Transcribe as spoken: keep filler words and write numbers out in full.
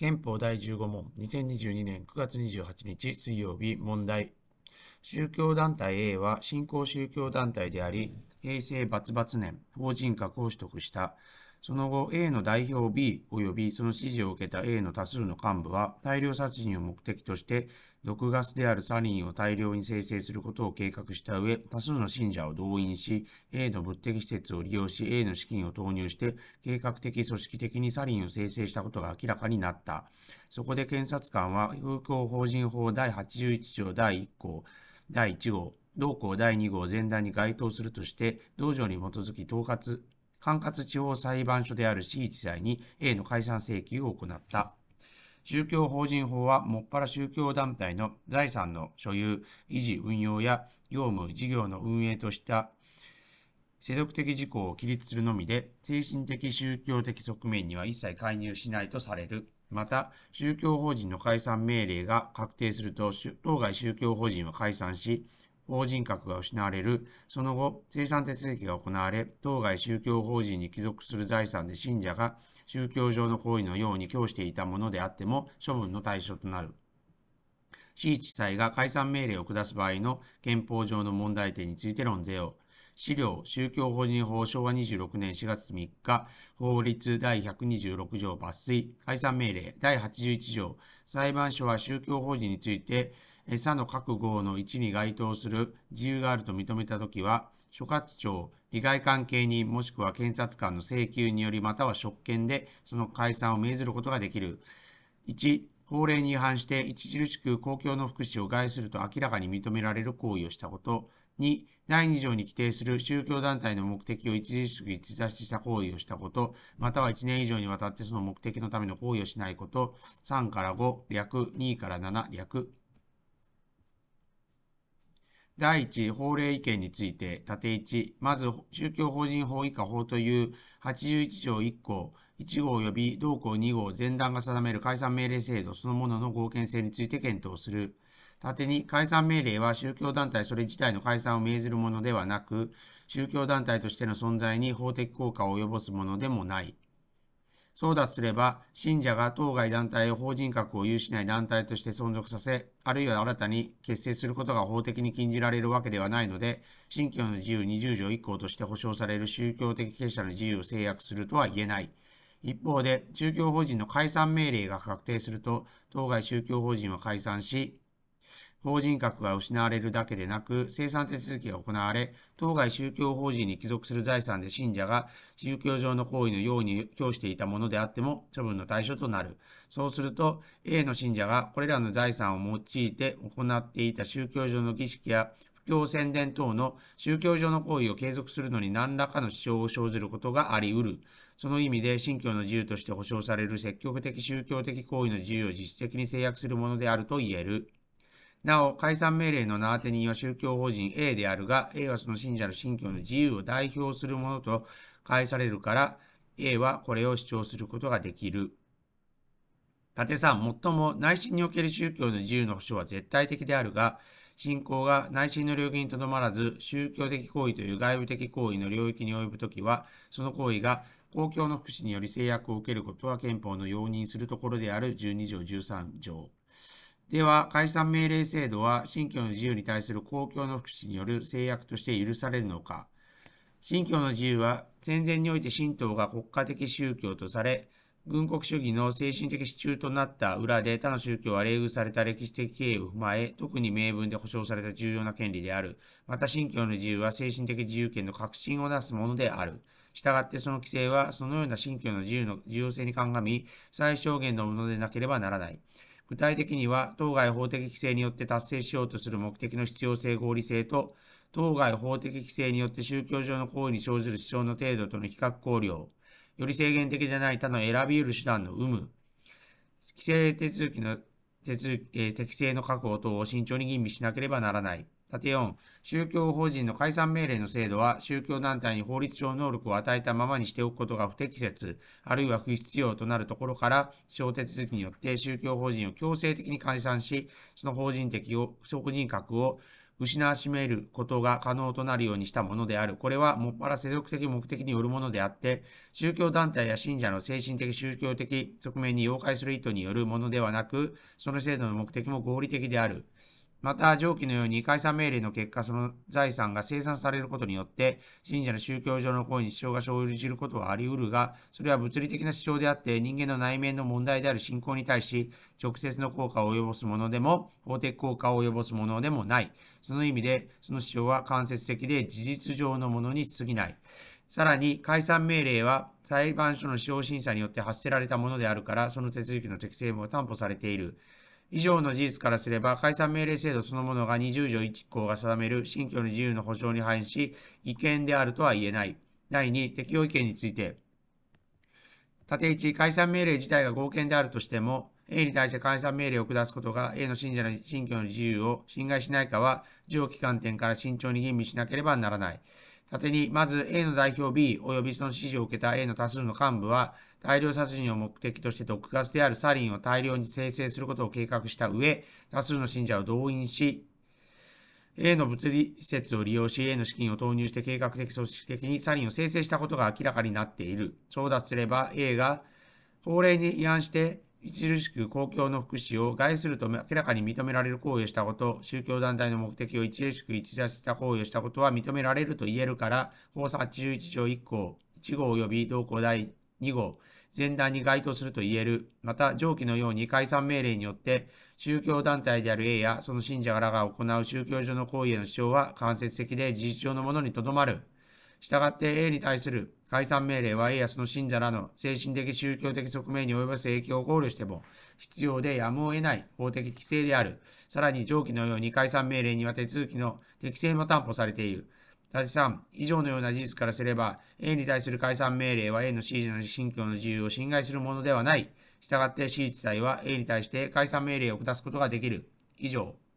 憲法だいじゅうご問、にせんにじゅうにねんくがつにじゅうはちにち水曜日問題。宗教団体 A は新興宗教団体であり、平成バツバツ年、法人格を取得した。その後、A の代表 B 及びその指示を受けた A の多数の幹部は、大量殺人を目的として、毒ガスであるサリンを大量に生成することを計画した上、多数の信者を動員し、A の物的施設を利用し、A の資金を投入して、計画的組織的にサリンを生成したことが明らかになった。そこで検察官は、風光法人法だいはちじゅういち条だいいっ項、だいいち号、同項だいに号前段に該当するとして、同条に基づき統括、管轄地方裁判所である市地裁に A の解散請求を行った。宗教法人法は、もっぱら宗教団体の財産の所有、維持、運用や業務、事業の運営とした世俗的事項を規律するのみで、精神的宗教的側面には一切介入しないとされる。また、宗教法人の解散命令が確定すると、当該宗教法人は解散し、法人格が失われる。その後、清算手続きが行われ、当該宗教法人に帰属する財産で信者が宗教上の行為のように供していたものであっても処分の対象となる。市地裁が解散命令を下す場合の憲法上の問題点について論ぜよう。資料、宗教法人法昭和にじゅうろくねんしがつみっか、法律だいひゃくにじゅうろく条抜粋、解散命令だいはちじゅういち条、裁判所は宗教法人について、他の各号のいちに該当する事由があると認めたときは、所轄庁、利害関係人もしくは検察官の請求によりまたは職権でその解散を命ずることができる。いち、法令に違反して著しく公共の福祉を害すると明らかに認められる行為をしたこと。に、だいに条に規定する宗教団体の目的を著しく逸脱した行為をしたこと、またはいちねん以上にわたってその目的のための行為をしないこと。さんからご、略、にからなな、略。だいいち、法令意見について、縦いち、まず、宗教法人法以下法というはちじゅういち条いっ項、いち号及び同項に号前段が定める解散命令制度そのものの合憲性について検討する。縦に、解散命令は宗教団体それ自体の解散を命ずるものではなく、宗教団体としての存在に法的効果を及ぼすものでもない。そうだとすれば、信者が当該団体を法人格を有しない団体として存続させ、あるいは新たに結成することが法的に禁じられるわけではないので、信教の自由にじゅう条いっ項として保障される宗教的結社の自由を制約するとは言えない。一方で、宗教法人の解散命令が確定すると、当該宗教法人は解散し、法人格が失われるだけでなく、清算手続きが行われ、当該宗教法人に帰属する財産で信者が宗教上の行為のように供していたものであっても処分の対象となる。そうすると、A の信者がこれらの財産を用いて行っていた宗教上の儀式や布教宣伝等の宗教上の行為を継続するのに何らかの支障を生ずることがあり得る。その意味で、信教の自由として保障される積極的宗教的行為の自由を実質的に制約するものであると言える。なお、解散命令の名当て人は宗教法人 A であるが、A はその信者の信教の自由を代表するものと解されるから、A はこれを主張することができる。縦さん、最も内心における宗教の自由の保障は絶対的であるが、信仰が内心の領域にとどまらず、宗教的行為という外部的行為の領域に及ぶときは、その行為が公共の福祉により制約を受けることは憲法の容認するところであるじゅうに条じゅうさん条。では、解散命令制度は信教の自由に対する公共の福祉による制約として許されるのか。信教の自由は戦前において神道が国家的宗教とされ、軍国主義の精神的支柱となった裏で他の宗教は冷遇された歴史的経緯を踏まえ、特に明文で保障された重要な権利である。また、信教の自由は精神的自由権の核心をなすものである。したがってその規制はそのような信教の自由の重要性に鑑み、最小限のものでなければならない。具体的には、当該法的規制によって達成しようとする目的の必要性合理性と、当該法的規制によって宗教上の行為に生ずる支障の程度との比較考慮、より制限的でない他の選び得る手段の有無、規制手続きの手続き、えー、適正の確保等を慎重に吟味しなければならない。縦よん、宗教法人の解散命令の制度は、宗教団体に法律上能力を与えたままにしておくことが不適切、あるいは不必要となるところから、小手続きによって宗教法人を強制的に解散し、その法人的を、法人格を失わしめることが可能となるようにしたものである。これはもっぱら世俗的目的によるものであって、宗教団体や信者の精神的宗教的側面に妖怪する意図によるものではなく、その制度の目的も合理的である。また、上記のように解散命令の結果、その財産が清算されることによって、信者の宗教上の行為に支障が生じることはあり得るが、それは物理的な支障であって、人間の内面の問題である信仰に対し、直接の効果を及ぼすものでも、法的効果を及ぼすものでもない。その意味で、その支障は間接的で事実上のものに過ぎない。さらに、解散命令は、裁判所の司法審査によって発せられたものであるから、その手続きの適正も担保されている。以上の事実からすれば、解散命令制度そのものがにじゅう条いち項が定める信教の自由の保障に反し、違憲であるとは言えない。だいに、適用違憲について。縦いち、解散命令自体が合憲であるとしても、A に対して解散命令を下すことが A の信者の信教の自由を侵害しないかは、上記観点から慎重に吟味しなければならない。縦に、まず A の代表 B 及びその指示を受けた A の多数の幹部は、大量殺人を目的として毒ガスであるサリンを大量に生成することを計画した上、多数の信者を動員し、A の物理施設を利用し、A の資金を投入して計画的組織的にサリンを生成したことが明らかになっている。そうだとすれば、A が法令に違反して、著しく公共の福祉を害すると明らかに認められる行為をしたこと、宗教団体の目的を著しく逸脱した行為をしたことは認められると言えるから、法はちじゅういち条いっ項、いち号及び同項だいに号、前段に該当すると言える。また、上記のように解散命令によって、宗教団体である A やその信者らが行う宗教上の行為への主張は間接的で事実上のものにとどまる。したがって A に対する解散命令は A やその信者らの精神的宗教的側面に及ぼす影響を考慮しても必要でやむを得ない法的規制である。さらに上記のように解散命令には手続きの適正も担保されている。だいさん、以上のような事実からすれば A に対する解散命令は A の信者の信教の自由を侵害するものではない。したがって C 地裁は A に対して解散命令を下すことができる。以上。